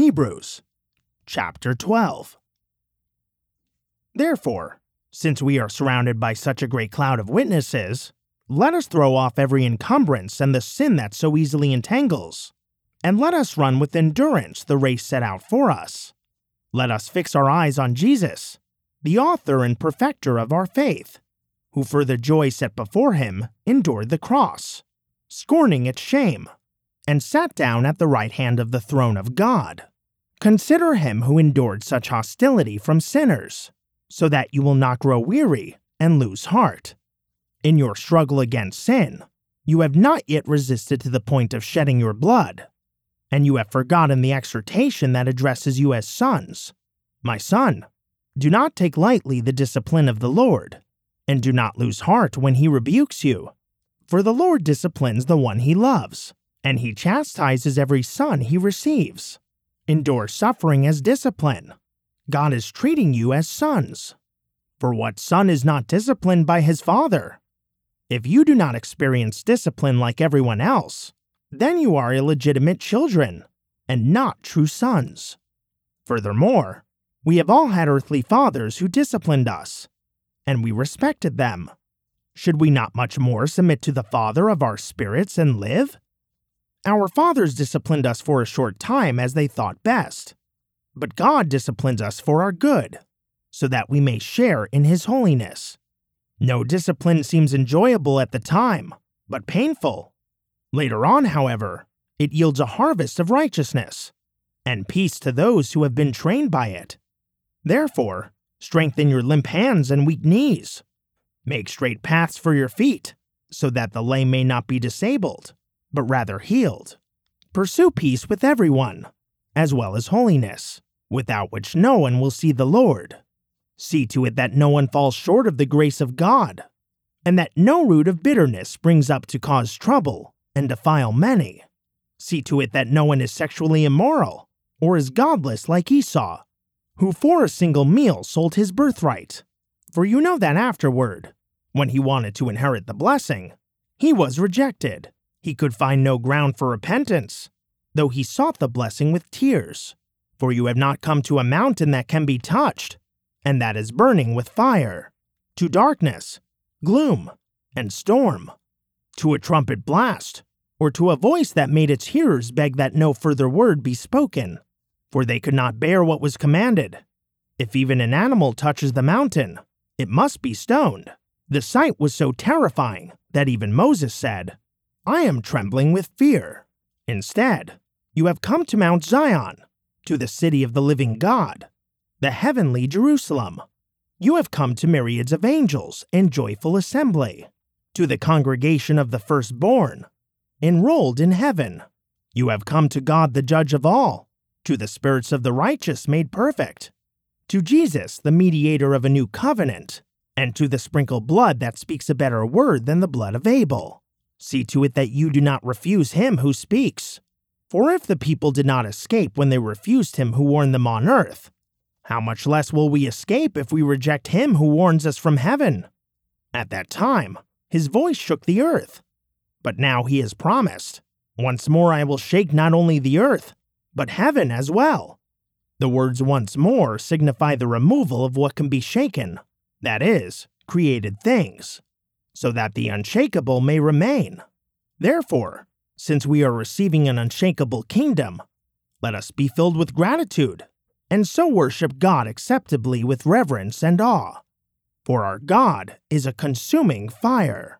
Hebrews chapter 12. Therefore, since we are surrounded by such a great cloud of witnesses, let us throw off every encumbrance and the sin that so easily entangles, and let us run with endurance the race set out for us. Let us fix our eyes on Jesus, the author and perfecter of our faith, who for the joy set before him endured the cross, scorning its shame, and sat down at the right hand of the throne of God. Consider him who endured such hostility from sinners, so that you will not grow weary and lose heart. In your struggle against sin, you have not yet resisted to the point of shedding your blood, and you have forgotten the exhortation that addresses you as sons. My son, do not take lightly the discipline of the Lord, and do not lose heart when he rebukes you. For the Lord disciplines the one he loves, and he chastises every son he receives. Endure suffering as discipline. God is treating you as sons. For what son is not disciplined by his father? If you do not experience discipline like everyone else, then you are illegitimate children, and not true sons. Furthermore, we have all had earthly fathers who disciplined us, and we respected them. Should we not much more submit to the Father of our spirits and live? Our fathers disciplined us for a short time as they thought best, but God disciplines us for our good, so that we may share in his holiness. No discipline seems enjoyable at the time, but painful. Later on, however, it yields a harvest of righteousness, and peace to those who have been trained by it. Therefore, strengthen your limp hands and weak knees. Make straight paths for your feet, so that the lame may not be disabled, but rather healed. Pursue peace with everyone, as well as holiness, without which no one will see the Lord. See to it that no one falls short of the grace of God, and that no root of bitterness springs up to cause trouble and defile many. See to it that no one is sexually immoral, or is godless like Esau, who for a single meal sold his birthright. For you know that afterward, when he wanted to inherit the blessing, he was rejected. He could find no ground for repentance, though he sought the blessing with tears. For you have not come to a mountain that can be touched, and that is burning with fire, to darkness, gloom, and storm, to a trumpet blast, or to a voice that made its hearers beg that no further word be spoken, for they could not bear what was commanded. If even an animal touches the mountain, it must be stoned. The sight was so terrifying that even Moses said, I am trembling with fear. Instead, you have come to Mount Zion, to the city of the living God, the heavenly Jerusalem. You have come to myriads of angels in joyful assembly, to the congregation of the firstborn, enrolled in heaven. You have come to God the judge of all, to the spirits of the righteous made perfect, to Jesus the mediator of a new covenant, and to the sprinkled blood that speaks a better word than the blood of Abel. See to it that you do not refuse him who speaks. For if the people did not escape when they refused him who warned them on earth, how much less will we escape if we reject him who warns us from heaven? At that time, his voice shook the earth. But now he has promised, once more I will shake not only the earth, but heaven as well. The words once more signify the removal of what can be shaken, that is, created things, so that the unshakable may remain. Therefore, since we are receiving an unshakable kingdom, let us be filled with gratitude, and so worship God acceptably with reverence and awe. For our God is a consuming fire.